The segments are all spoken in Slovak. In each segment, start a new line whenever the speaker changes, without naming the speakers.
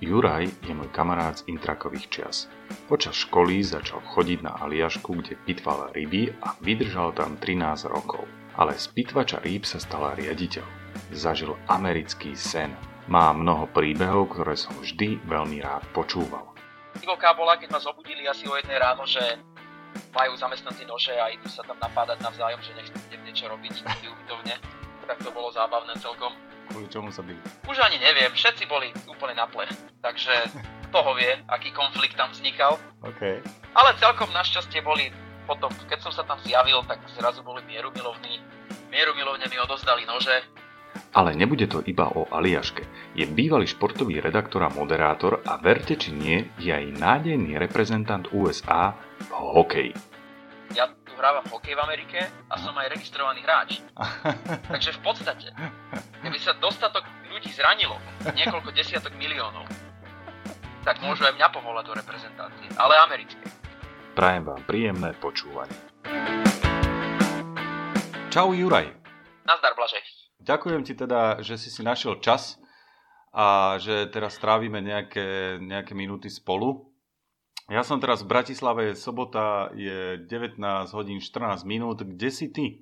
Juraj je môj kamarát z intrakových čias. Počas školy začal chodiť na Aliašku, kde pitval ryby a vydržal tam 13 rokov. Ale z pitvača rýb sa stala riaditeľ. Zažil americký sen. Má mnoho príbehov, ktoré som vždy veľmi rád počúval.
Divoká bola, keď ma zobudili asi o 1 ráno, že majú zamestnanci nože a idú sa tam napádať navzájom, že nechcem niečo robiť ubytovne. Tak to bolo zábavné celkom.
Kvôli čomu sa bili?
Už ani neviem, všetci boli úplne na plech, takže toho vie, aký konflikt tam vznikal.
Okay.
Ale celkom našťastie boli potom, keď som sa tam zjavil, tak zrazu boli mierumilovní. Mierumilovne mi odozdali nože.
Ale nebude to iba o Aliaške. Je bývalý športový redaktor a moderátor a verte či nie, je aj nádejný reprezentant USA v hokeji.
Ja tu hrávam hokej v Amerike a som aj registrovaný hráč. Takže v podstate, keby sa dostatok ľudí zranilo, niekoľko desiatok miliónov, tak môžu aj mňa povolať do reprezentácie, ale americkej.
Prajem vám príjemné počúvanie. Čau Juraj.
Nazdar Blažej.
Ďakujem ti teda, že si našiel čas a že teraz strávime nejaké minúty spolu. Ja som teraz v Bratislave, sobota je 19 hodín 14 minút. Kde si ty?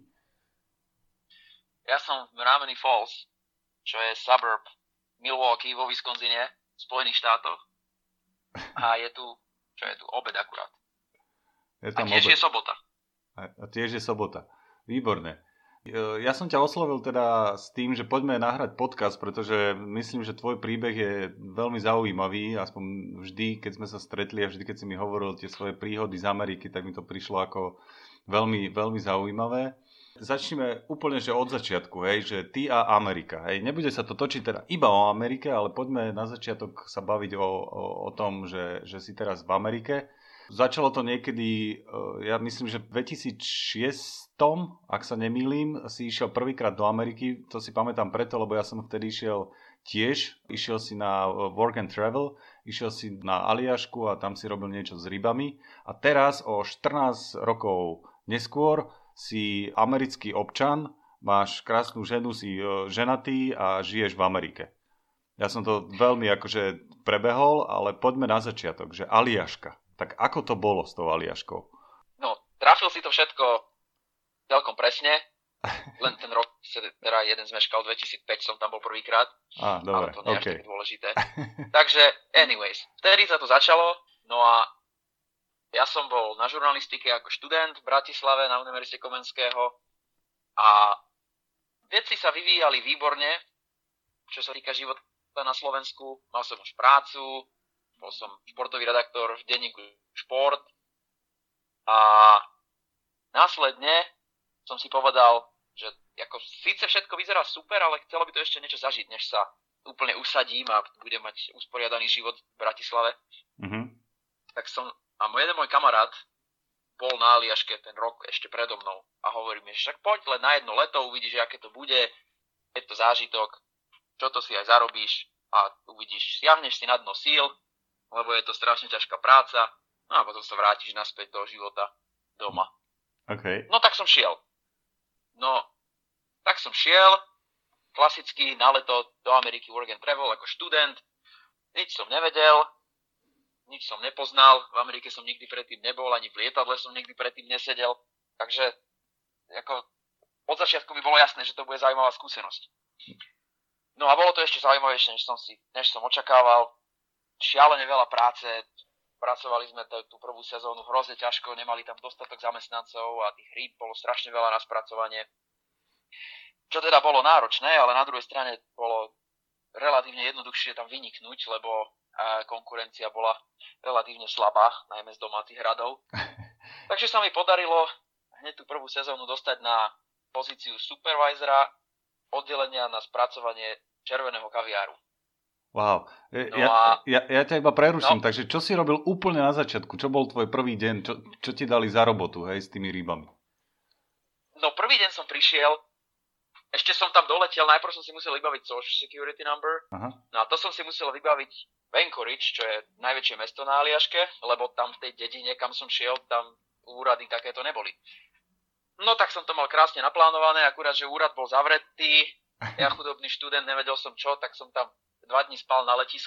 Ja som v Menominee Falls, čo je suburb Milwaukee vo Wisconsine, v Spojených štátoch. A je tu obed akurát.
Je tam
a tiež
obed.
Je sobota.
A tiež je sobota. Výborné. Ja som ťa oslovil teda s tým, že poďme nahrať podcast, pretože myslím, že tvoj príbeh je veľmi zaujímavý, aspoň vždy, keď sme sa stretli a vždy, keď si mi hovoril tie svoje príhody z Ameriky, tak mi to prišlo ako veľmi, veľmi zaujímavé. Začneme úplne, že od začiatku, hej, že ty a Amerika, hej. Nebude sa to točiť teda iba o Amerike, ale poďme na začiatok sa baviť o tom, že si teraz v Amerike. Začalo to niekedy, ja myslím, že v 2006, ak sa nemýlim, si išiel prvýkrát do Ameriky. To si pamätám preto, lebo ja som vtedy išiel tiež. Išiel si na work and travel, išiel si na Aliašku a tam si robil niečo s rybami. A teraz o 14 rokov neskôr si americký občan, máš krásnu ženu, si ženatý a žiješ v Amerike. Ja som to veľmi akože prebehol, ale poďme na začiatok, že Aliaška. Tak ako to bolo s tou Aliaškou?
No, trafil si to všetko celkom presne. Len ten rok, teda jeden zmeškal, 2005 som tam bol prvýkrát.
Dobre,
ale to nie je až tak dôležité. Takže, anyways, vtedy sa to začalo. No a ja som bol na žurnalistike ako študent v Bratislave na Univerzite Komenského. A veci sa vyvíjali výborne, čo sa týka života na Slovensku. Mal som už prácu, bol som športový redaktor v denníku Šport a následne som si povedal, že ako síce všetko vyzerá super, ale chcelo by to ešte niečo zažiť, než sa úplne usadím a budem mať usporiadaný život v Bratislave. Mm-hmm. A jeden môj kamarát bol na Aliaške ten rok ešte predo mnou a hovorí mi, že však poď len na jedno leto, uvidíš, aké to bude, je to zážitok, čo to si aj zarobíš a uvidíš, siahneš si na dno síl, lebo je to strašne ťažká práca, no a potom sa vrátiš naspäť do života doma.
Okay.
No tak som šiel. Klasicky na leto do Ameriky work and travel ako študent. Nič som nevedel, nič som nepoznal, v Amerike som nikdy predtým nebol, ani v lietadle som nikdy predtým nesedel, takže ako od začiatku mi bolo jasné, že to bude zaujímavá skúsenosť. No a bolo to ešte zaujímavejšie, než som očakával. Šialene veľa práce, pracovali sme tú prvú sezónu hrozne ťažko, nemali tam dostatok zamestnancov a tých rýb bolo strašne veľa na spracovanie. Čo teda bolo náročné, ale na druhej strane bolo relatívne jednoduchšie tam vyniknúť, lebo konkurencia bola relatívne slabá, najmä z domácich hradov. Takže sa mi podarilo hneď tú prvú sezónu dostať na pozíciu supervisora oddelenia na spracovanie červeného kaviáru.
Wow, ja ťa iba preruším, takže čo si robil úplne na začiatku? Čo bol tvoj prvý deň? Čo ti dali za robotu, hej, s tými rybami?
No prvý deň som prišiel, ešte som tam doletel, najprv som si musel vybaviť Social Security Number. Aha. No a to som si musel vybaviť v Anchorage, čo je najväčšie mesto na Aliaške, lebo tam v tej dedine, kam som šiel, tam úrady takéto neboli. No tak som to mal krásne naplánované, akurát, že úrad bol zavretý, ja chudobný študent, nevedel som čo, tak som tam 2 dní spal na letisku,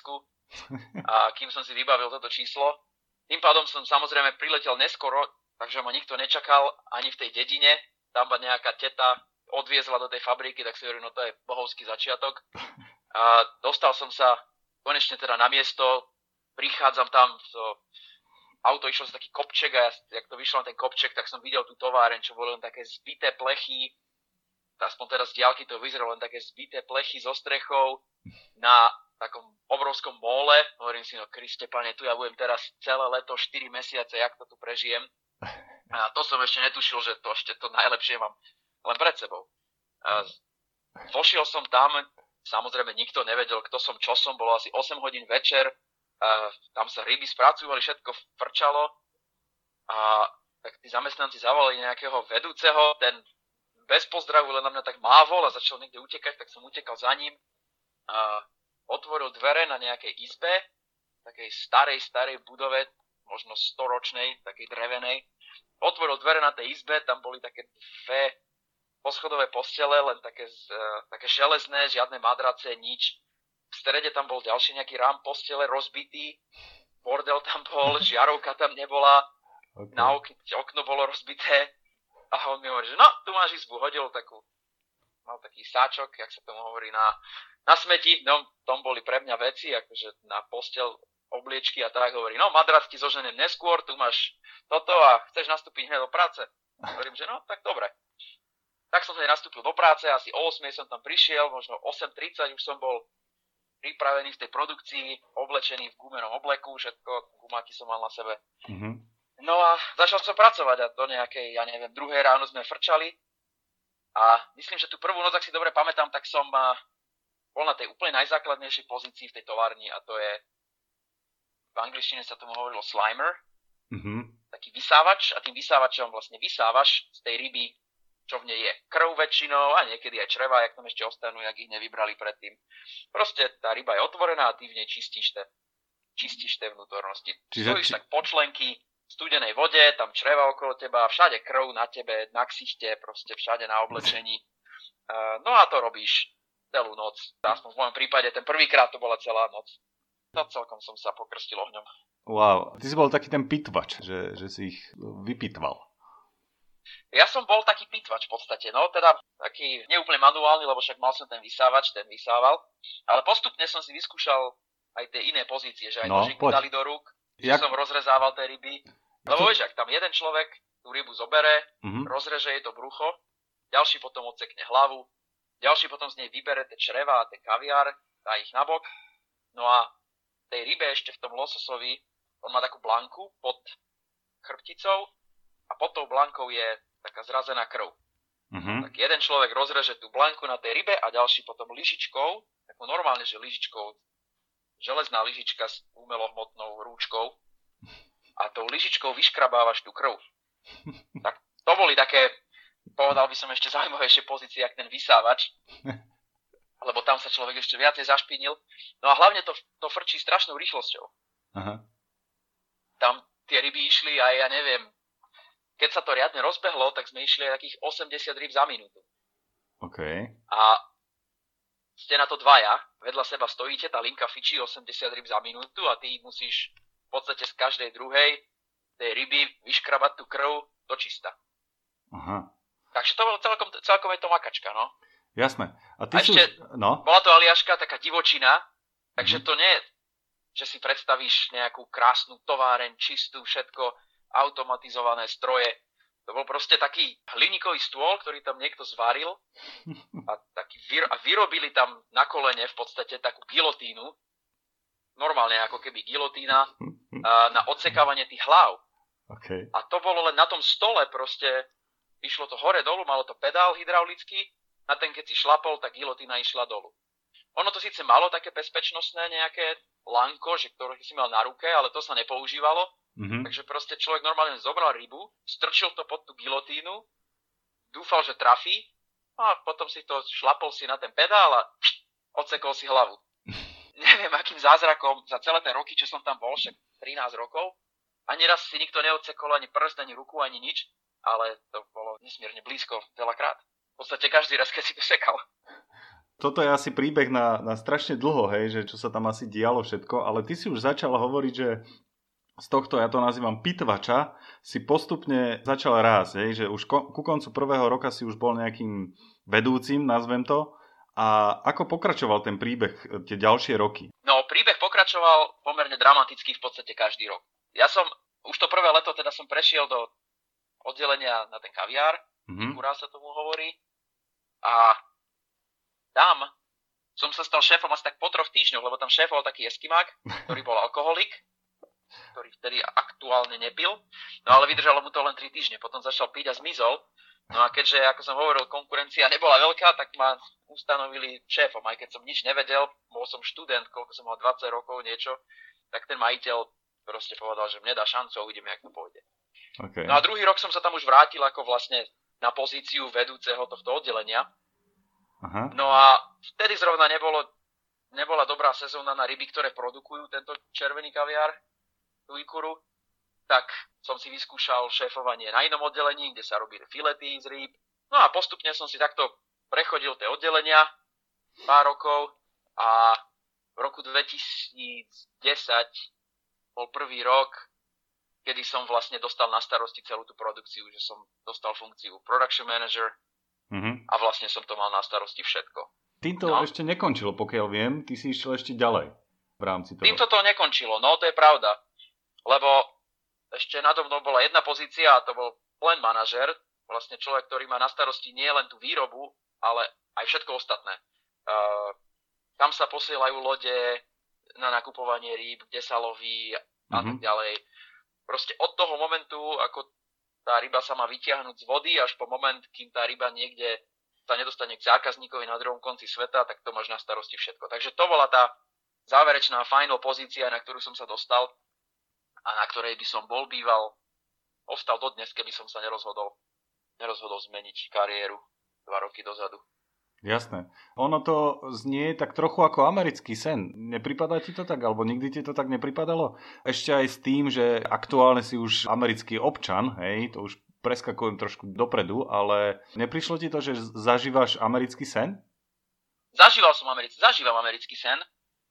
A kým som si vybavil toto číslo, tým pádom som samozrejme priletel neskoro, takže ma nikto nečakal ani v tej dedine. Tam ma nejaká teta odviezla do tej fabriky, tak si hovorím, no to je bohovský začiatok. A dostal som sa konečne teda na miesto, prichádzam tam, auto išlo z taký kopček a jak to vyšlo na ten kopček, tak som videl tú továreň, čo boli len také zbité plechy, aspoň teraz z diaľky to vyzeralo len také zbité plechy so strechou na takom obrovskom móle. Hovorím si, no Kriste Pane, tu ja budem teraz celé leto, 4 mesiace, jak to tu prežijem. A to som ešte netušil, že to ešte to najlepšie mám len pred sebou. Vošiel som tam, samozrejme nikto nevedel, kto som, čo som, bolo asi 8 hodín večer, tam sa ryby spracovali, všetko frčalo a tak tí zamestnanci zavolali nejakého vedúceho, ten bez pozdravu len na mňa tak mávol a začal niekde utekať, tak som utekal za ním a otvoril dvere na nejakej izbe, takej starej budove, možno 100-ročnej, takej drevenej. Otvoril dvere na tej izbe, tam boli také dve poschodové postele, len také železné, žiadne madrace, nič. V strede tam bol ďalší nejaký rám postele rozbitý, bordel tam bol, žiarovka tam nebola, okay. Na okno bolo rozbité a on mi hovorí, že no, tu máš izbu, hodil mal taký sáčok, jak sa tomu hovorí, na smeti, no, tom boli pre mňa veci, akože na postel, obliečky a tak, hovorí, no, madrac ti zoženiem neskôr, tu máš toto a chceš nastúpiť hneď do práce. Hovorím, že no, tak dobre. Tak som hneď nastúpil do práce, asi o 8 som tam prišiel, možno 8:30 už som bol pripravený v tej produkcii, oblečený v gumenom obleku, všetko, gumáky som mal na sebe. Mm-hmm. No a začal som pracovať a do nejakej, ja neviem, 2 ráno sme frčali a myslím, že tú prvú noc, ak si dobre pamätám, tak som bol na tej úplne najzákladnejšej pozícii v tej továrni a to je, v angličtine sa tomu hovorilo slimer, taký vysávač a tým vysávačom vlastne vysávaš z tej ryby, čo v nej je. Krv väčšinou a niekedy aj čreva, jak tam ešte ostanú, jak ich nevybrali predtým. Proste tá ryba je otvorená a ty v nej čistíš tie vnútornosti. Stojíš tak po členky v studenej vode, tam čreva okolo teba, všade krv na tebe, na ksichte, proste všade na oblečení. No a to robíš celú noc. Aspoň v mojom prípade ten prvýkrát to bola celá noc. No celkom som sa pokrstil ohňom.
Wow, ty si bol taký ten pitvač, že si ich vypitval.
Ja som bol taký pitvač v podstate, no teda taký neúplne manuálny, lebo však mal som ten vysávač, ten vysával, ale postupne som si vyskúšal aj tie iné pozície, že aj nožík dali do rúk, že som rozrezával tie ryby, lebo vieš, ak tam jeden človek tú rybu zobere, rozreže jej to brucho, ďalší potom odsekne hlavu, ďalší potom z nej vybere tie čreva a ten kaviár, dá ich nabok, no a tej rybe ešte v tom lososovi, on má takú blanku pod chrbticou a pod tou blankou je taká zrazená krv. Tak jeden človek rozreže tú blanku na tej rybe a ďalší potom lyžičkou, ako normálne, že lyžičkou, železná lyžička s umelohmotnou rúčkou a tou lyžičkou vyškrabávaš tú krv. Tak to boli také, povedal by som ešte zaujímavejšie pozície, jak ten vysávač. Lebo tam sa človek ešte viacej zašpinil. No a hlavne to frčí strašnou rýchlosťou. Aha. Tam tie ryby išli aj, ja neviem, keď sa to riadne rozbehlo, tak sme išli aj takých 80 ryb za minútu.
OK.
A ste na to dvaja, vedľa seba stojíte, tá linka fičí 80 ryb za minútu a ty musíš v podstate z každej druhej tej ryby vyškrabať tú krv do čista. Aha. Takže to bolo celkom je to makačka, no.
Jasné.
A ešte bola to Aliaška, taká divočina, takže to nie je, že si predstavíš nejakú krásnu továreň, čistú, všetko, automatizované stroje. To bol proste taký hliníkový stôl, ktorý tam niekto zvaril a vyrobili tam na kolene v podstate takú gilotínu, normálne ako keby gilotína, na odsekávanie tých hlav. Okay. A to bolo len na tom stole proste, išlo to hore dolu, malo to pedál hydraulický, a ten keď si šlapol, tak gilotína išla dolu. Ono to síce malo také bezpečnostné nejaké lanko, ktoré si mal na ruke, ale to sa nepoužívalo. Takže proste človek normálne zobral rybu, strčil to pod tú gilotínu, dúfal, že trafí, a potom si to šlapol si na ten pedál a odsekol si hlavu. Neviem, akým zázrakom za celé tie roky, čo som tam bol, však 13 rokov, ani raz si nikto neodsekol ani prst, ani ruku, ani nič, ale to bolo nesmierne blízko veľakrát. V podstate každý raz, keď si to sekal.
Toto je asi príbeh na strašne dlho, hej, že čo sa tam asi dialo všetko, ale ty si už začal hovoriť, že z tohto, ja to nazývam pitvača, si postupne začal rásť, hej, že už ku koncu prvého roka si už bol nejakým vedúcim, nazvem to, a ako pokračoval ten príbeh tie ďalšie roky?
No, príbeh pokračoval pomerne dramaticky v podstate každý rok. Ja som, už to prvé leto teda som prešiel do oddelenia na ten kaviár, Ikura sa tomu hovorí, a tam som sa stal šéfom asi tak po 3 týždňoch, lebo tam šéfoval taký eskimák, ktorý bol alkoholik, ktorý vtedy aktuálne nepil, no ale vydržalo mu to len 3 týždne, potom začal piť a zmizol. No a keďže, ako som hovoril, konkurencia nebola veľká, tak ma ustanovili šéfom, aj keď som nič nevedel, bol som študent, koľko som mal 20 rokov, niečo, tak ten majiteľ proste povedal, že mne dá šancu a uvidíme, jak to pôjde.
Okay.
No a druhý rok som sa tam už vrátil ako vlastne na pozíciu vedúceho tohto oddelenia.
Aha.
No a vtedy zrovna nebola dobrá sezóna na ryby, ktoré produkujú tento červený kaviár, tú Ikuru, tak som si vyskúšal šéfovanie na inom oddelení, kde sa robili filety z rýb. No a postupne som si takto prechodil tie oddelenia pár rokov a v roku 2010 bol prvý rok, kedy som vlastne dostal na starosti celú tú produkciu, že som dostal funkciu production manager a vlastne som to mal na starosti všetko.
Týmto ešte nekončilo, pokiaľ viem, ty si išiel ešte ďalej v rámci toho.
Týmto to nekončilo, no to je pravda, lebo ešte nado mnou bola jedna pozícia a to bol plant manažer, vlastne človek, ktorý má na starosti nie len tú výrobu, ale aj všetko ostatné. Tam sa posielajú lode na nakupovanie rýb, kde sa loví a tak ďalej. Proste od toho momentu, ako tá ryba sa má vytiahnuť z vody, až po moment, kým tá ryba niekde sa nedostane k zákazníkovi na druhom konci sveta, tak to máš na starosti všetko. Takže to bola tá záverečná final pozícia, na ktorú som sa dostal a na ktorej by som bol býval, ostal dodnes, keby som sa nerozhodol zmeniť kariéru 2 roky dozadu.
Jasné. Ono to znie tak trochu ako americký sen. Nepripadá ti to tak? Alebo nikdy ti to tak nepripadalo? Ešte aj s tým, že aktuálne si už americký občan, hej, to už preskakujem trošku dopredu, ale neprišlo ti to, že zažívaš americký sen?
Zažívam americký sen.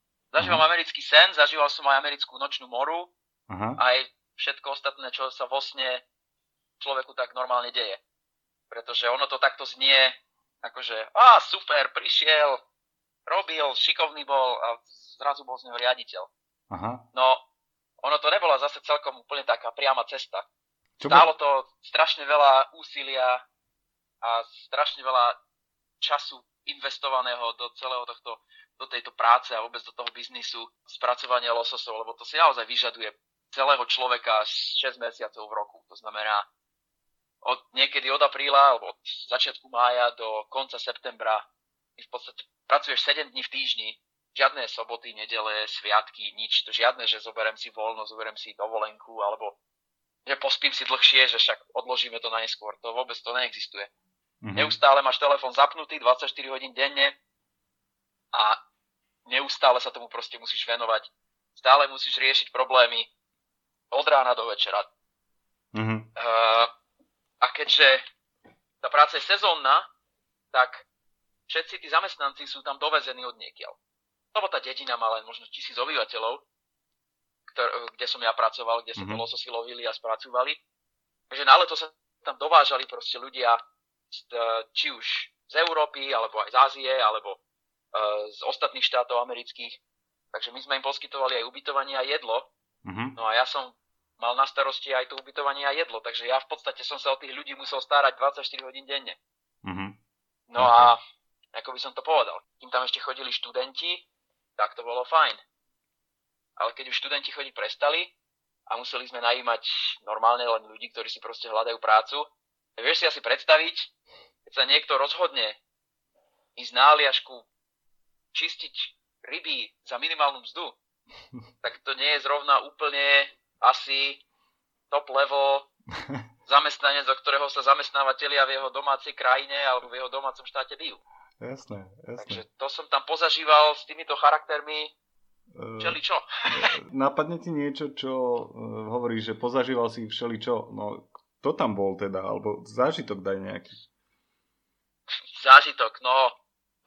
Zažíval som aj americkú nočnú moru. Aj všetko ostatné, čo sa vo sne človeku tak normálne deje. Pretože ono to takto znie, akože, super, prišiel, robil, šikovný bol a zrazu bol z neho riaditeľ. No, ono to nebola zase celkom úplne taká priama cesta. Stálo to strašne veľa úsilia a strašne veľa času investovaného do celého do tejto práce a vôbec do toho biznisu spracovania lososov, lebo to si naozaj vyžaduje celého človeka 6 mesiacov v roku. To znamená, niekedy od apríla alebo od začiatku mája do konca septembra v podstate pracuješ 7 dní v týždni, žiadne soboty, nedele, sviatky, nič, to žiadne, že zoberiem si voľno, zoberiem si dovolenku alebo že pospím si dlhšie, že však odložíme to na neskôr, to vôbec to neexistuje. Neustále máš telefón zapnutý 24 hodín denne a neustále sa tomu proste musíš venovať, stále musíš riešiť problémy od rána do večera. A keďže tá práca je sezónna, tak všetci tí zamestnanci sú tam dovezení od niekiaľ. Lebo tá dedina má len možno 1000 obyvateľov, kde som ja pracoval, kde sa to lososy lovili a spracúvali. Takže na leto sa tam dovážali proste ľudia či už z Európy, alebo aj z Ázie, alebo z ostatných štátov amerických. Takže my sme im poskytovali aj ubytovanie a jedlo. No a ja som mal na starosti aj to ubytovanie a jedlo, takže ja v podstate som sa o tých ľudí musel starať 24 hodín denne. No a ako by som to povedal, kým tam ešte chodili študenti, tak to bolo fajn. Ale keď už študenti chodiť prestali a museli sme najímať normálne len ľudí, ktorí si proste hľadajú prácu, vieš si asi predstaviť, keď sa niekto rozhodne ísť na Aliašku čistiť ryby za minimálnu mzdu, tak to nie je zrovna úplne asi top level zamestnanec, do ktorého sa zamestnávateľia v jeho domácej krajine alebo v jeho domácom štáte bijú.
Jasné.
Takže to som tam pozažíval s týmito charaktermi všeličo.
Napadne ti niečo, čo hovoríš, že pozažíval si všeličo, no kto tam bol teda, alebo zážitok daj nejaký?
Zážitok, no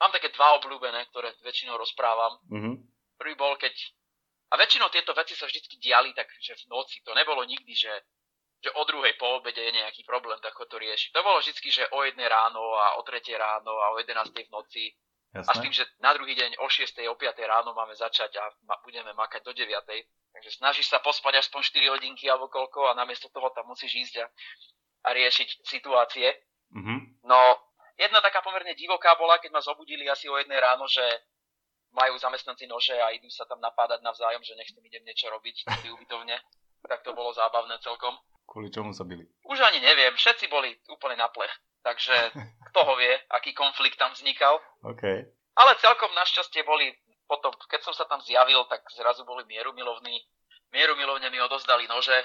mám také dva obľúbené, ktoré väčšinou rozprávam. Prvý bol, a väčšinou tieto veci sa vždy diali tak, že v noci. To nebolo nikdy, že o 2:00 po obede je nejaký problém, tak ho to rieši. To bolo vždy, že o 1:00 ráno a o 3:00 ráno a o 11:00 v noci. Jasné. A s tým, že na druhý deň o 6:00, o 5:00 ráno máme začať a budeme makať do 9:00. Takže snažíš sa pospať aspoň 4 hodinky alebo koľko a namiesto toho tam musíš ísť a riešiť situácie. No, jedna taká pomerne divoká bola, keď ma zobudili asi o 1:00 ráno, že majú zamestnanci nože a idú sa tam napádať navzájom, že nech s tým idem niečo robiť na tej ubytovne. Tak to bolo zábavné celkom.
Kvôli čomu sa bili?
Už ani neviem, všetci boli úplne na plech. Takže kto ho vie, aký konflikt tam vznikal.
Okay.
Ale celkom našťastie boli potom, keď som sa tam zjavil, tak zrazu boli mierumilovní. Mierumilovne mi odozdali nože.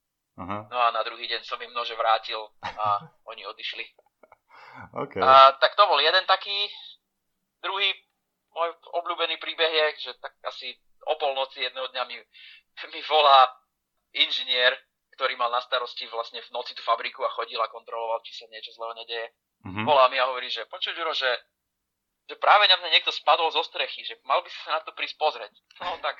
No a na druhý deň som im nože vrátil a oni odišli.
Okay.
A tak to bol jeden taký. Druhý môj obľúbený príbeh je, že tak asi o polnoci jedného dňa mi volá inžinier, ktorý mal na starosti vlastne v noci tú fabriku a chodil a kontroloval, či sa niečo zlého nedeje. Volá mi a hovorí, že počuť, Ďuro, že práve na mňa niekto spadol zo strechy, že mal by si sa na to prísť pozrieť. No tak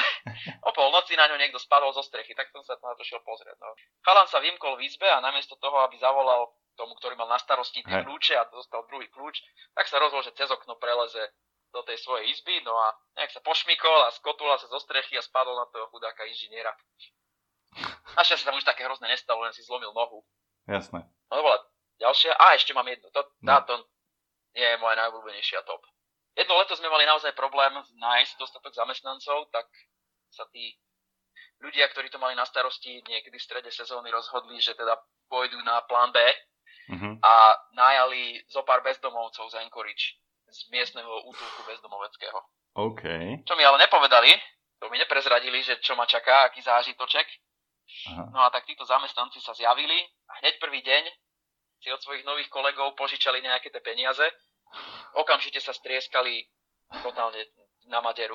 o polnoci na ňo niekto spadol zo strechy, tak som sa na to šiel pozrieť. No. Chalan sa vymkol v izbe a namiesto toho, aby zavolal tomu, ktorý mal na starosti tie kľúče a dostal druhý kľúč, tak sa rozhodol, že cez okno preleze do tej svojej izby, no a nejak sa pošmykol a skotula sa zo strechy a spadol na toho chudáka inžiniera. Našťastie sa tam už také hrozné nestalo, len si zlomil nohu.
Jasné.
No to bola ďalšia. A ešte mám jednu. Táto nie je moja najobľúbenejšia top. Jedno leto sme mali naozaj problém nájsť dostatok zamestnancov, tak sa tí ľudia, ktorí to mali na starosti, niekedy v strede sezóny rozhodli, že teda pôjdu na plán B a najali zo pár bezdomovcov z Anchorage, z miestneho útulku bezdomoveckého.
OK.
Čo mi ale nepovedali, to mi neprezradili, že čo ma čaká, aký zážitoček. No a tak títo zamestnanci sa zjavili a hneď prvý deň si od svojich nových kolegov požičali nejaké tie peniaze. Okamžite sa strieskali totálne na maderu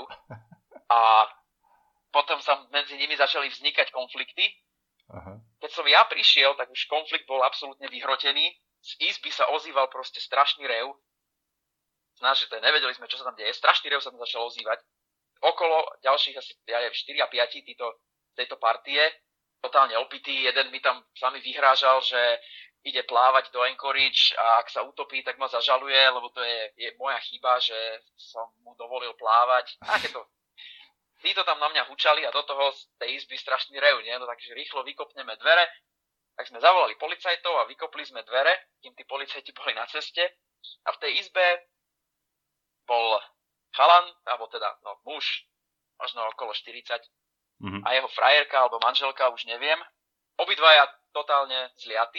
a potom sa medzi nimi začali vznikať konflikty. Keď som ja prišiel, tak už konflikt bol absolútne vyhrotený. Z izby sa ozýval proste strašný rev. Nevedeli sme, čo sa tam deje. Strašný rev sa tam začal ozývať. Okolo ďalších asi 4 a 5 tejto partie, totálne opitý. Jeden mi tam sami vyhrážal, že ide plávať do Anchorage a ak sa utopí, tak ma zažaluje, lebo to je moja chyba, že som mu dovolil plávať. Títo tam na mňa hučali a do toho z tej izby strašný rev, nie? No takže rýchlo vykopneme dvere. Tak sme zavolali policajtov a vykopli sme dvere, kým tí policajti boli na ceste. A v tej izbe bol chalan, alebo teda muž, možno okolo 40, a jeho frajerka alebo manželka, už neviem. Obidvaja totálne zliatí,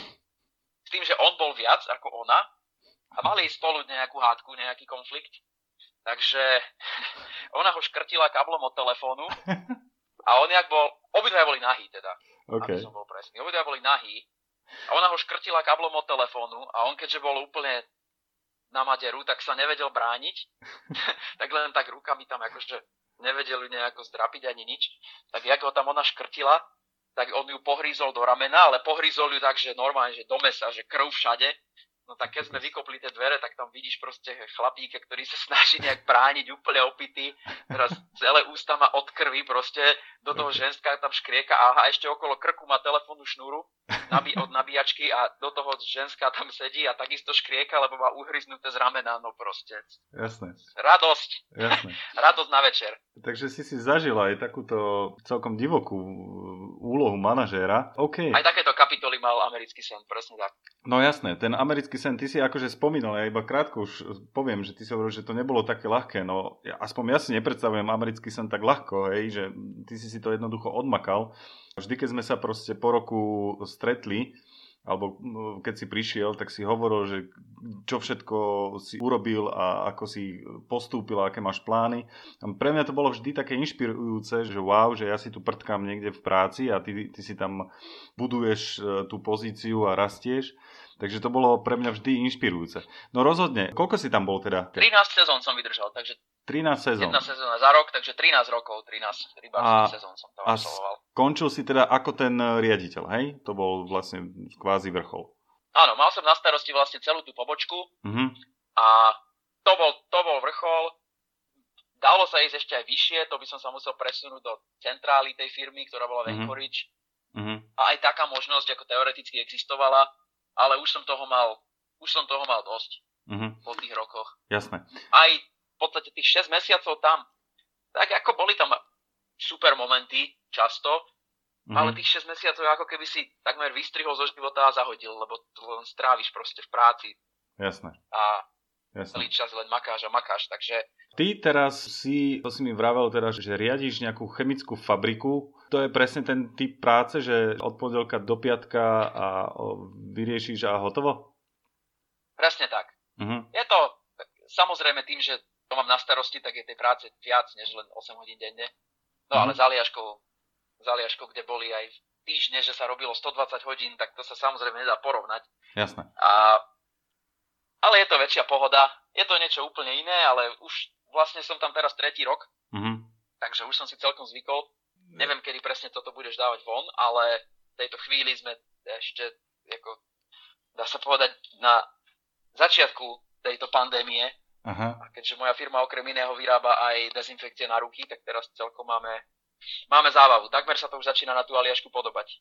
s tým, že on bol viac ako ona a mali spolu nejakú hádku, nejaký konflikt. Takže ona ho škrtila kablom od telefónu a on obidvaja boli nahý teda, aby som bol presný. Obidvaja boli nahý a ona ho škrtila kablom od telefónu a on, keďže bol úplne na maderu, tak sa nevedel brániť, tak len tak rukami tam akože nevedel ju nejako zdrapiť ani nič. Tak jak ho tam ona škrtila, tak on ju pohrízol do ramena, ale pohrízol ju tak, že normálne, že do mesa, že krv všade. No tak keď sme vykopli tie dvere, tak tam vidíš proste chlapíka, ktorý sa snaží nejak brániť, úplne opitý. Teraz celé ústa má od krvi proste, do toho ženská tam škrieka a ešte okolo krku má telefónnu šnúru od nabíjačky a do toho ženská tam sedí a takisto škrieka, lebo má uhryznuté z ramena, no proste.
Jasné.
Radosť.
Jasné.
Radosť na večer.
Takže si zažila aj takúto celkom divokú úlohu manažéra. OK.
Aj takéto kapitoly mal Americký sen, presne tak.
No jasné, ten Americký sen, ty si akože spomínal, ja iba krátko už poviem, že ty si hovoril, že to nebolo také ľahké, no aspoň ja si nepredstavujem Americký sen tak ľahko, hej, že ty si to jednoducho odmakal. Vždy, keď sme sa proste po roku stretli, alebo keď si prišiel, tak si hovoril, že čo všetko si urobil a ako si postúpil, aké máš plány. A pre mňa to bolo vždy také inšpirujúce, že wow, že ja si tu prtkám niekde v práci a ty si tam buduješ tú pozíciu a rastieš. Takže to bolo pre mňa vždy inšpirujúce. No rozhodne, koľko si tam bol teda?
13 sezón som vydržal, takže
13 sezón.
Jedna sezóna za rok, takže 13 rokov, 13 rybárskych sezón som tam absolvoval.
A skončil si teda ako ten riaditeľ, hej? To bol vlastne kvázi vrchol.
Áno, mal som na starosti vlastne celú tú pobočku a to bol vrchol. Dalo sa ísť ešte aj vyššie, to by som sa musel presunúť do centrály tej firmy, ktorá bola v Anchorage. A aj taká možnosť ako teoreticky existovala, ale už som toho mal dosť po tých rokoch.
Jasné.
Aj v podstate tých 6 mesiacov tam, tak ako boli tam super momenty často, ale tých 6 mesiacov ako keby si takmer vystrihol zo života a zahodil, lebo to len stráviš proste v práci.
Jasné.
A celý čas len makáš, takže...
Ty teraz to si mi vravel teda, že riadiš nejakú chemickú fabriku. To je presne ten typ práce, že od pondelka do piatka a vyriešiš a hotovo?
Presne tak. Je to samozrejme tým, že to mám na starosti, tak je tej práce viac než len 8 hodín denne. No ale zaliaškou, kde boli aj týždne, že sa robilo 120 hodín, tak to sa samozrejme nedá porovnať.
Jasné.
Ale je to väčšia pohoda. Je to niečo úplne iné, ale už vlastne som tam teraz 3. rok, takže už som si celkom zvykol. Neviem, kedy presne toto budeš dávať von, ale v tejto chvíli sme ešte, ako, dá sa povedať, na začiatku tejto pandémie. A keďže moja firma okrem iného vyrába aj dezinfekcie na ruky, tak teraz celkom máme zábavu. Takmer sa to už začína na tú Aliašku podobať.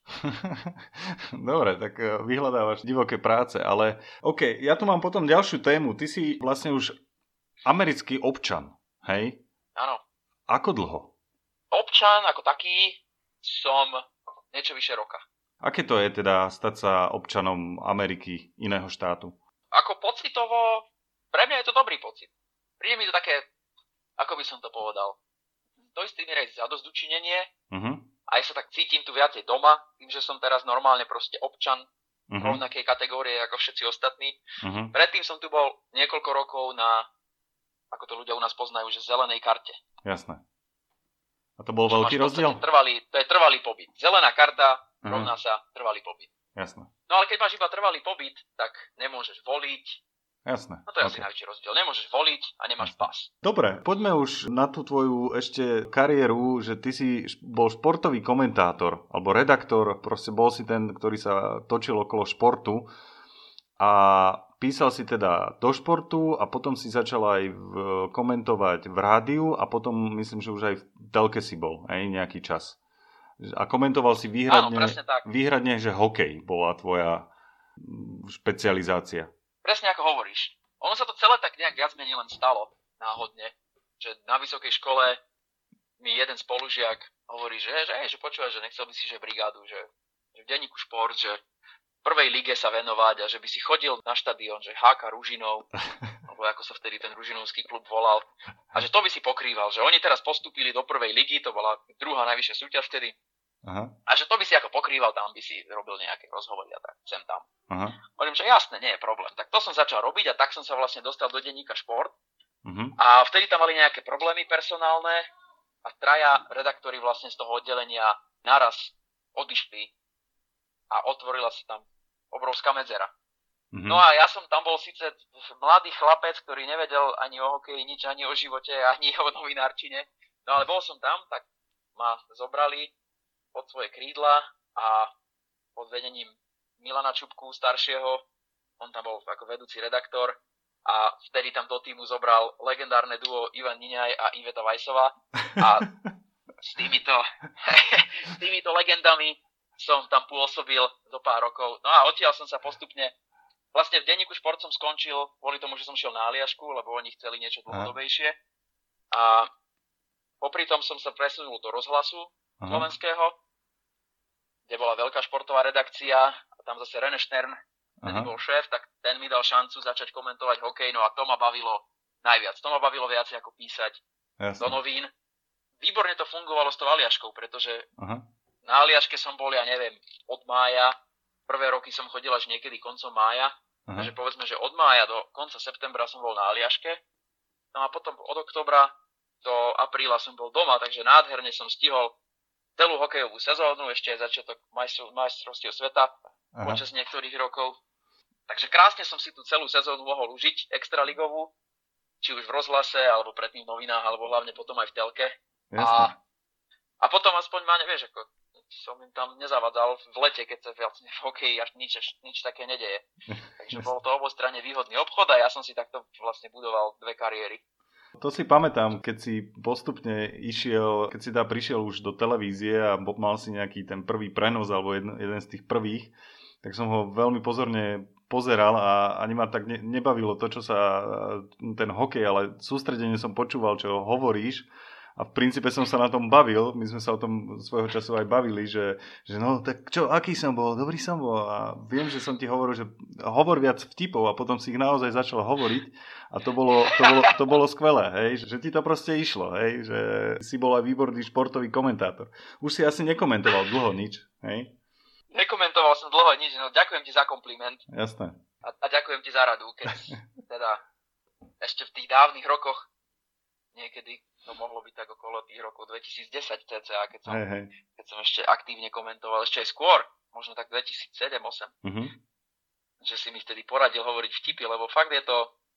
Dobre, tak vyhľadávaš divoké práce, ale OK, ja tu mám potom ďalšiu tému. Ty si vlastne už americký občan, hej?
Áno.
Ako dlho?
Občan ako taký som niečo vyše roka.
Aké to je teda stať sa občanom Ameriky, iného štátu?
Ako pocitovo, pre mňa je to dobrý pocit. Príde mi to také, ako by som to povedal, do istej miery zadosťučinenie. Aj sa tak cítim tu viacej doma, tým, že som teraz normálne proste občan rovnakej kategórie ako všetci ostatní. Predtým som tu bol niekoľko rokov na, ako to ľudia u nás poznajú, že zelenej karte.
Jasné. A to bol veľký rozdiel?
To je trvalý pobyt. Zelená karta rovná sa trvalý pobyt.
Jasné.
No ale keď máš iba trvalý pobyt, tak nemôžeš voliť.
Jasné.
No to je asi najväčší rozdiel. Nemôžeš voliť a nemáš pas.
Dobre, poďme už na tú tvoju ešte kariéru, že ty si bol športový komentátor alebo redaktor, proste bol si ten, ktorý sa točil okolo športu a písal si teda do športu a potom si začal aj komentovať v rádiu a potom myslím, že už aj v telke si bol aj nejaký čas. A komentoval si výhradne, že hokej bola tvoja špecializácia.
Presne ako hovoríš. Ono sa to celé tak nejak viac menej len stalo náhodne, že na vysokej škole mi jeden spolužiak hovorí, že počúvaj, že nechcel by si že brigádu, že v denníku Šport, že v prvej lige sa venovať a že by si chodil na štadión, že HK Ružinov, alebo ako sa vtedy ten ružinovský klub volal, a že to by si pokrýval, že oni teraz postúpili do prvej ligy, to bola druhá najvyššia súťaž vtedy. A že to by si ako pokrýval, tam by si robil nejaké rozhovory a tak, sem tam. Hovorím, že jasné, nie je problém. Tak to som začal robiť a tak som sa vlastne dostal do denníka Šport. A vtedy tam mali nejaké problémy personálne a traja redaktori vlastne z toho oddelenia naraz odišli a otvorila sa tam obrovská medzera. No a ja som tam bol síce mladý chlapec, ktorý nevedel ani o hokeji, nič, ani o živote, ani o novinárčine. No ale bol som tam, tak ma zobrali pod svoje krídla a pod vedením Milana Čupku staršieho, on tam bol ako vedúci redaktor a vtedy tam do týmu zobral legendárne duo Ivan Niňaj a Iveta Vajsová a s týmito legendami som tam pôsobil zo pár rokov. No a odtiaľ som sa postupne, vlastne v denníku Šport som skončil kvôli tomu, že som šiel na Aliašku, lebo oni chceli niečo dlhodobejšie a popri tom som sa presunul do rozhlasu slovenského, kde bola veľká športová redakcia a tam zase René Štern, ten bol šéf, tak ten mi dal šancu začať komentovať hokej, no a to ma bavilo najviac. To ma bavilo viac ako písať do novín. Výborne to fungovalo s tou Aliaškou, pretože na Aliaške som bol, ja neviem, od mája, prvé roky som chodil až niekedy koncom mája, takže povedzme, že od mája do konca septembra som bol na Aliaške, no a potom od októbra do apríla som bol doma, takže nádherne som stihol celú hokejovú sezónu, ešte aj začiatok majstrovstiev sveta počas niektorých rokov. Takže krásne som si tú celú sezónu mohol užiť, extraligovú, či už v rozhlase, alebo predtým v novinách, alebo hlavne potom aj v telke. A potom aspoň ma, nevieš, ako som im tam nezavadzal v lete, keď sa vlastne v hokeji až nič také nedeje. Takže bol to obojstranne výhodný obchod a ja som si takto vlastne budoval 2 kariéry.
To si pamätám, keď si postupne išiel, keď si prišiel už do televízie a mal si nejaký ten prvý prenos alebo jeden z tých prvých, tak som ho veľmi pozorne pozeral a ani ma tak nebavilo to, čo sa ten hokej, ale sústredene som počúval, čo hovoríš. A v princípe som sa na tom bavil, my sme sa o tom svojho času aj bavili, že no tak čo, aký som bol, dobrý som bol a viem, že som ti hovoril, že hovor viac vtipov a potom si ich naozaj začal hovoriť a to bolo skvelé, hej, že ti to proste išlo, hej, že si bol aj výborný športový komentátor. Už si asi nekomentoval dlho nič, hej?
Nekomentoval som dlho nič, no ďakujem ti za kompliment.
Jasné.
A ďakujem ti za radu, keď teda ešte v tých dávnych rokoch niekedy to mohlo byť tak okolo tých rokov 2010 cca, keď som ešte aktívne komentoval, ešte aj skôr, možno tak 2007-2008, že si mi vtedy poradil hovoriť vtipy, lebo fakt je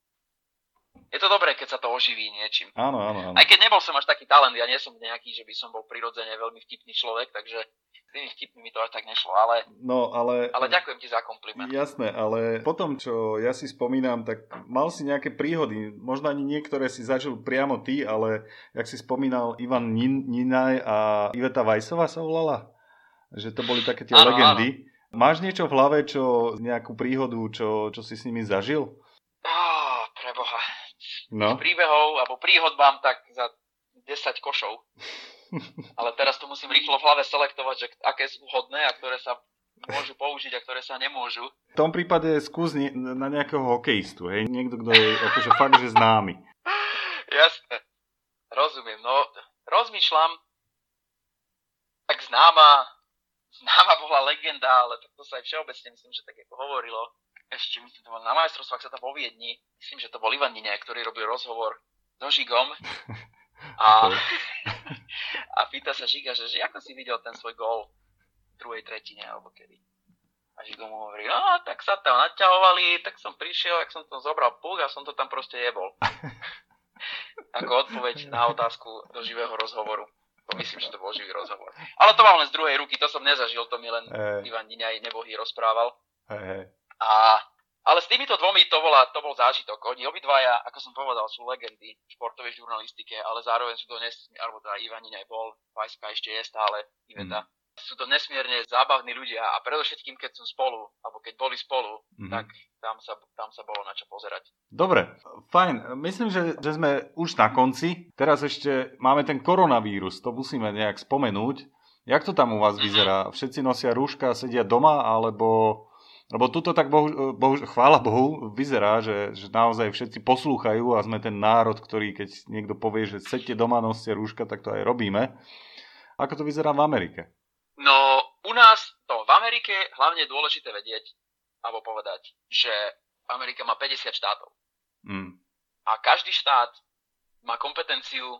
to dobré, keď sa to oživí niečím.
Áno.
Aj keď nebol som až taký talent, ja nie som nejaký, že by som bol prirodzene veľmi vtipný človek, takže s tými vtipmi mi to až tak nešlo, ale ďakujem ti za kompliment.
Jasné, ale potom, čo ja si spomínam, tak mal si nejaké príhody, možno ani niektoré si zažil priamo ty, ale jak si spomínal Ivan Ninaj a Iveta Vajsová sa volala, že to boli také tie legendy. Áno. Máš niečo v hlave, nejakú príhodu, čo si s nimi zažil?
Preboha.
No.
Príbehov alebo príhod mám tak za 10 košov. Ale teraz to musím rýchlo v hlave selektovať, že aké sú vhodné a ktoré sa môžu použiť a ktoré sa nemôžu.
V tom prípade skús na nejakého hokejistu, hej? Niekto, kto je akože fakt, že známy.
Jasné. Rozumiem. No, rozmýšľam. Tak známa bola legenda, ale to sa aj všeobecne myslím, že tak ako hovorilo. Ešte myslím, to bol na majstrovstvách sa to vo Viedni. Myslím, že to bol Ivan Ninaj, ktorý robil rozhovor so Žigom. A pýta sa Žiga, že ako si videl ten svoj gól v druhej tretine, alebo kedy. A Žigo mu hovorí, tak sa tam naťahovali, tak som prišiel, ak som to zobral puk a som to tam proste jebol. Ako odpoveď na otázku do živého rozhovoru. To myslím, že to bol živý rozhovor. Ale to mám len z druhej ruky, to som nezažil, to mi len Ivan Ninaj nebohý rozprával. Ale s týmito dvomi to bol zážitok. Oni obidvaja, ako som povedal, sú legendy v športovej žurnalistike, ale zároveň sú to alebo teda Ivan Ninaj bol, Vajska ešte je stále, Iveta. Sú to nesmierne zábavní ľudia a predovšetkým, keď sú spolu, alebo keď boli spolu, tak tam sa bolo na čo pozerať.
Dobre, fajn. Myslím, že sme už na konci. Teraz ešte máme ten koronavírus, to musíme nejak spomenúť. Jak to tam u vás vyzerá? Všetci nosia rúška, sedia doma, Lebo tuto tak chvála Bohu, vyzerá, že naozaj všetci poslúchajú a sme ten národ, ktorý keď niekto povie, že sedte doma, noste rúška, tak to aj robíme. Ako to vyzerá v Amerike?
No, u nás to v Amerike hlavne je dôležité vedieť, alebo povedať, že Amerika má 50 štátov. A každý štát má kompetenciu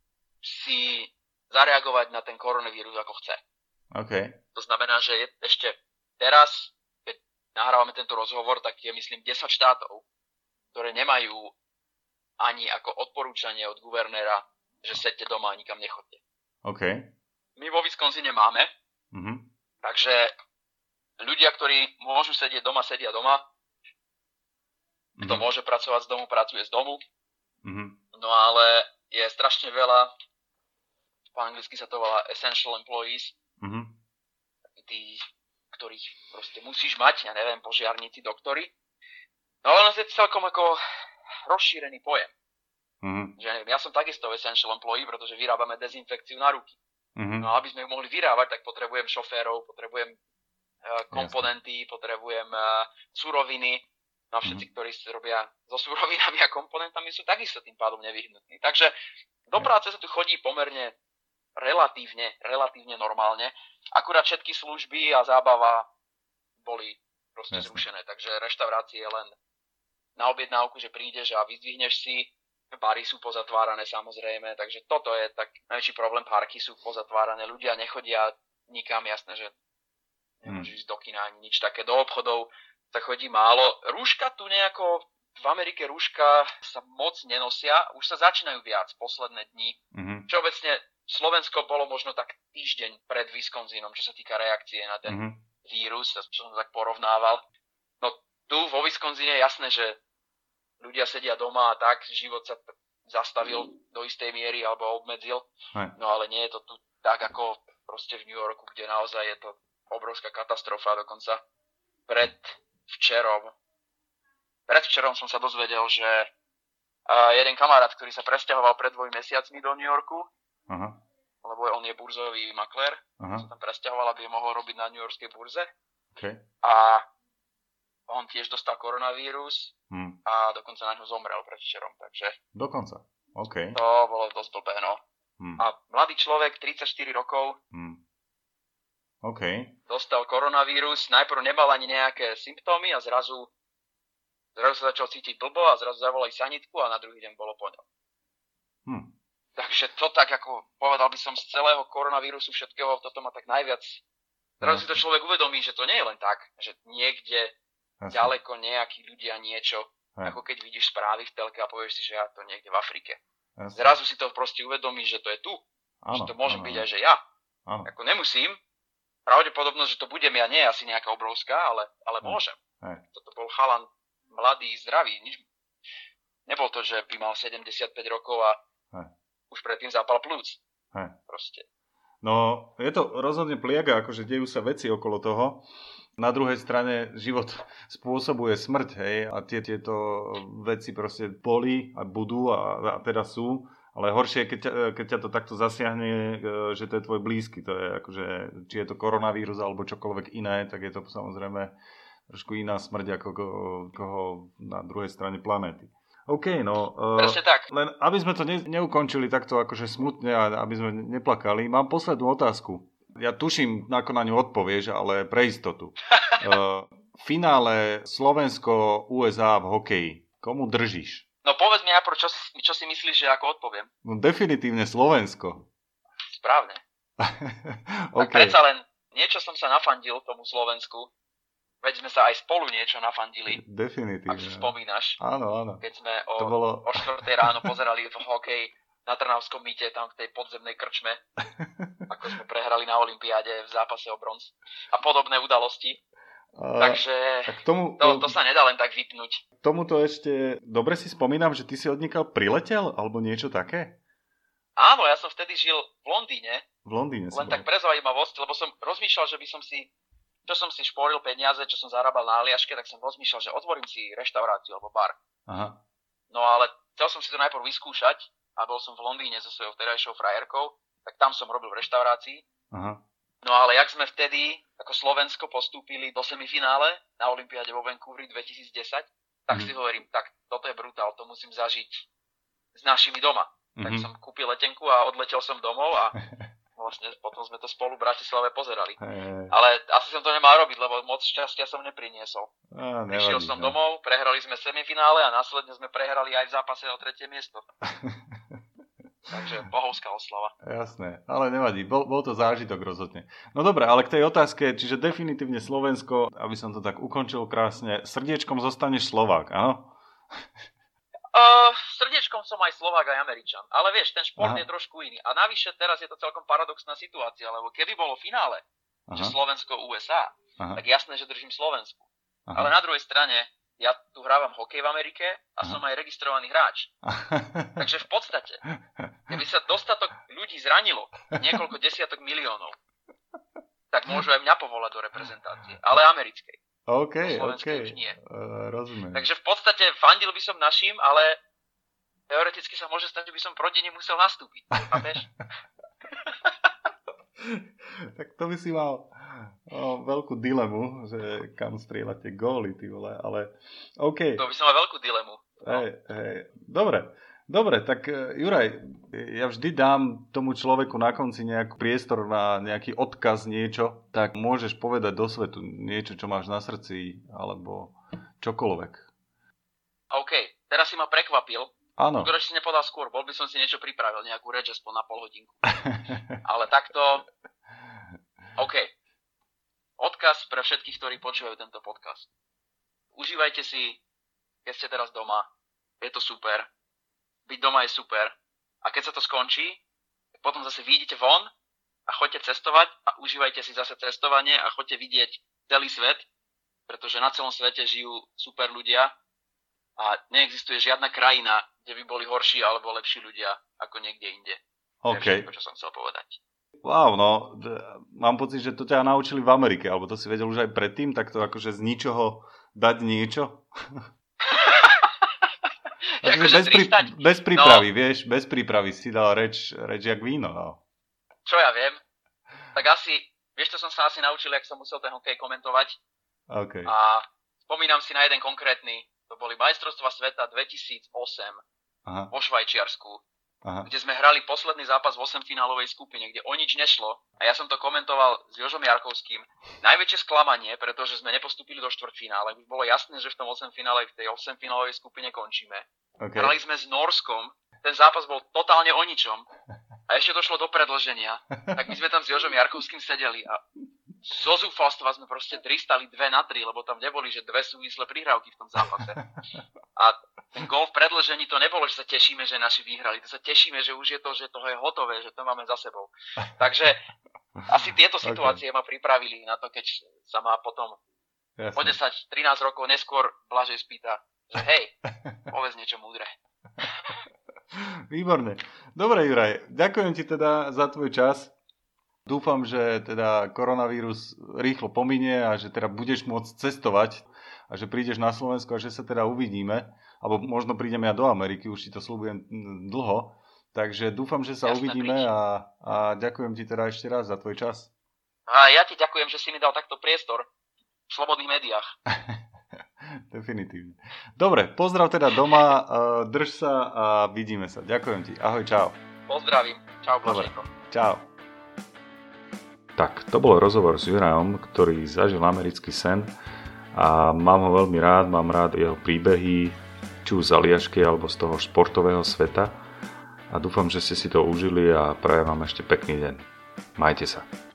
si zareagovať na ten koronavírus ako chce.
Okay.
To znamená, že ešte teraz nahrávame tento rozhovor, tak je myslím 10 štátov, ktoré nemajú ani ako odporúčanie od guvernéra, že sedte doma a nikam nechoďte.
Okay.
My vo Wisconsine máme, takže ľudia, ktorí môžu sedieť doma, sedia doma. Kto môže pracovať z domu, pracuje z domu. No ale je strašne veľa, po anglicky sa to volá essential employees, tí, ktorých proste musíš mať, ja neviem, požiarníci, doktori. No ale je celkom ako rozšírený pojem. Že neviem, ja som takisto essential employee, pretože vyrábame dezinfekciu na ruky. No a aby sme ju mohli vyrábať, tak potrebujem šoférov, potrebujem komponenty, potrebujem suroviny. No a všetci, ktorí sa robia so surovinami a komponentami, sú takisto tým pádom nevyhnutní. Takže do práce sa tu chodí pomerne relatívne normálne. Akurát všetky služby a zábava boli proste zrušené. Takže reštaurácie len na objednávku, že prídeš a vyzdvihneš si. Bary sú pozatvárané samozrejme, takže toto je tak najväčší problém. Parky sú pozatvárané, ľudia nechodia nikam, jasné, že nemôžeš ísť do kina ani nič také. Do obchodov sa chodí málo. Rúška tu nejako, v Amerike rúška sa moc nenosia, už sa začínajú viac posledné dni. Všeobecne Slovensko bolo možno tak týždeň pred Wisconsinom, čo sa týka reakcie na ten vírus, čo som tak porovnával. No tu vo Wisconsine je jasné, že ľudia sedia doma a tak, život sa zastavil do istej miery alebo obmedzil. No ale nie je to tu tak ako proste v New Yorku, kde naozaj je to obrovská katastrofa. Dokonca predvčerom som sa dozvedel, že jeden kamarát, ktorý sa presťahoval pred 2 mesiacmi do New Yorku, lebo on je burzový maklér, sa tam presťahoval, aby mohol robiť na New Yorkskej burze. A on tiež dostal koronavírus a dokonca na ňo zomrel predvčerom. Takže
dokonca? OK.
To bolo dosť blbé, no. A mladý človek, 34 rokov, dostal koronavírus, najprv nemal ani nejaké symptómy a zrazu sa začal cítiť blbo a zrazu zavolali sanitku a na druhý deň bolo po ňom. Takže to tak, ako povedal by som, z celého koronavírusu všetkého, toto má tak najviac. Zrazu si to človek uvedomí, že to nie je len tak, že niekde ďaleko nejakí ľudia niečo, ako keď vidíš správy v telke a povieš si, že ja to niekde v Afrike. Zrazu si to proste uvedomí, že to je tu. Že to môžem byť aj, že ja. Ako nemusím. Pravdepodobnosť, že to budem ja, nie je asi nejaká obrovská, ale môžem. Toto bol chalan mladý, zdravý. Nebol to, že by mal 75 rokov a už predtým zapal plúc. Proste.
No, je to rozhodne pliaga, akože dejú sa veci okolo toho. Na druhej strane život spôsobuje smrť, hej, a tieto veci proste boli a budú a teda sú. Ale horšie je, keď ťa to takto zasiahne, že to je tvoj blízky. To je akože, či je to koronavírus alebo čokoľvek iné, tak je to samozrejme trošku iná smrť ako koho na druhej strane planéty. OK, no.
Presne tak.
Len aby sme to neukončili takto akože smutne a aby sme neplakali, mám poslednú otázku. Ja tuším, ako na ňu odpovieš, ale pre istotu. Finále Slovensko-USA v hokeji. Komu držíš?
No povedz mi najprv, čo si myslíš, že ako odpoviem?
No definitívne Slovensko.
Správne.
Okay.
Tak predsa len niečo som sa nafandil tomu Slovensku. Veď sme sa aj spolu niečo nafandili.
Definitívne.
Ak si spomínaš.
Áno.
Keď sme o 4 ráno pozerali v hokej na Trnavskom mýte, tam v tej podzemnej krčme. Ako sme prehrali na olympiáde v zápase o bronz. A podobné udalosti. Takže tak to sa nedá len tak vypnúť.
Tomuto ešte dobre si spomínam, že ty si odnikal priletel, alebo niečo také?
Áno, ja som vtedy žil v Londýne.
V Londýne
len tak pre zaujímavosť, lebo som rozmýšľal, že by som si, čo som si šporil peniaze, čo som zarábal na Aliaške, tak som rozmýšľal, že otvorím si reštauráciu alebo bar.
Aha.
No ale chcel som si to najprv vyskúšať a bol som v Londýne so svojou vtedajšou frajerkou, tak tam som robil v reštaurácii.
Aha.
No ale jak sme vtedy ako Slovensko postúpili do semifinále na olympiáde vo Vancouveri 2010, tak si hovorím, tak toto je brutál, to musím zažiť s našimi doma. Tak som kúpil letenku a odletel som domov a vlastne potom sme to spolu v Bratislave pozerali. Ale asi som to nemal robiť, lebo moc šťastia som nepriniesol. Prišiel som domov, prehrali sme semifinále a následne sme prehrali aj v zápase o 3. miesto. Takže bohovská oslava.
Jasné, ale nevadí, bol to zážitok rozhodne. No dobre, ale k tej otázke, čiže definitívne Slovensko, aby som to tak ukončil krásne, srdiečkom zostaneš Slovák, áno?
Srdiečkom som aj Slovák, aj Američan. Ale vieš, ten šport je trošku iný. A navyše teraz je to celkom paradoxná situácia, lebo keby bolo finále, že Slovensko-USA, tak jasné, že držím Slovensku. Ale na druhej strane, ja tu hrávam hokej v Amerike a som aj registrovaný hráč. Takže v podstate, keby sa dostatok ľudí zranilo, niekoľko desiatok miliónov, tak môžu aj mňa povolať do reprezentácie, ale americkej.
OK.
Už nie.
Rozumiem.
Takže v podstate fandil by som našim, ale teoreticky sa môže stať, že by som proti nim musel nastúpiť. Chápeš?
Tak to by si mal veľkú dilemu, že kam strieľate góly, ty vole, ale OK.
To by som mal veľkú dilemu.
Hej. Dobre, tak Juraj, ja vždy dám tomu človeku na konci nejaký priestor na nejaký odkaz, niečo, tak môžeš povedať do svetu niečo, čo máš na srdci, alebo čokoľvek.
OK, teraz si ma prekvapil.
Áno.
Skoro si nepovedal skôr, bol by som si niečo pripravil, nejakú reč aspoň na polhodinku. Ale takto, OK. Odkaz pre všetkých, ktorí počúvajú tento podcast. Užívajte si, keď ste teraz doma, je to super. Byť doma je super. A keď sa to skončí, potom zase vyjdete von a choďte cestovať a užívajte si zase cestovanie a choďte vidieť celý svet, pretože na celom svete žijú super ľudia a neexistuje žiadna krajina, kde by boli horší alebo lepší ľudia ako niekde inde. To je všetko, čo som chcel povedať.
Wow, no, mám pocit, že to ťa naučili v Amerike, alebo to si vedel už aj predtým, tak to akože z ničoho dať niečo? Bez prípravy, vieš, bez prípravy si dal reč jak víno. No.
Čo ja viem? Tak asi, vieš, čo som sa asi naučil, jak som musel ten hokej komentovať.
Okay.
A spomínam si na jeden konkrétny, to boli majstrovstvá sveta 2008 vo Švajčiarsku, kde sme hrali posledný zápas v 8-finálovej skupine, kde o nič nešlo. A ja som to komentoval s Jožom Jarkovským. Najväčšie sklamanie, pretože sme nepostúpili do štvrťfinále. Už bolo jasné, že v tom 8-finále, v tej 8-finálovej skupine končíme. Okay. Hrali sme s Norskom. Ten zápas bol totálne o ničom. A ešte došlo do predĺženia. Tak my sme tam s Jožom Jarkovským sedeli a zo zúfalstva sme proste dristali 2-3, lebo tam neboli, že dve súvislé prihrávky v tom zápase. A ten gól v predĺžení to nebolo, že sa tešíme, že naši vyhrali. To sa tešíme, že už je to, že toho je hotové, že to máme za sebou. Takže asi tieto situácie ma pripravili na to, keď sa ma potom o 10-13 rokov neskôr Blažej spýta, že hej, povedz niečo múdre.
Výborné. Dobre, Juraj, ďakujem ti teda za tvoj čas. Dúfam, že teda koronavírus rýchlo pominie a že teda budeš môcť cestovať a že prídeš na Slovensko a že sa teda uvidíme. Alebo možno prídeme aj do Ameriky, už ti to sľubujem dlho. Takže dúfam, že sa uvidíme a ďakujem ti teda ešte raz za tvoj čas.
A ja ti ďakujem, že si mi dal takto priestor v slobodných médiách.
Definitívne. Dobre, pozdrav teda doma, drž sa a vidíme sa. Ďakujem ti. Ahoj, čau.
Pozdravím. Čau, Blaženko.
Čau. Tak, to bol rozhovor s Jurajom, ktorý zažil americký sen a mám ho veľmi rád, mám rád jeho príbehy, či už z Aliašky alebo z toho športového sveta a dúfam, že ste si to užili a prajem vám ešte pekný deň. Majte sa.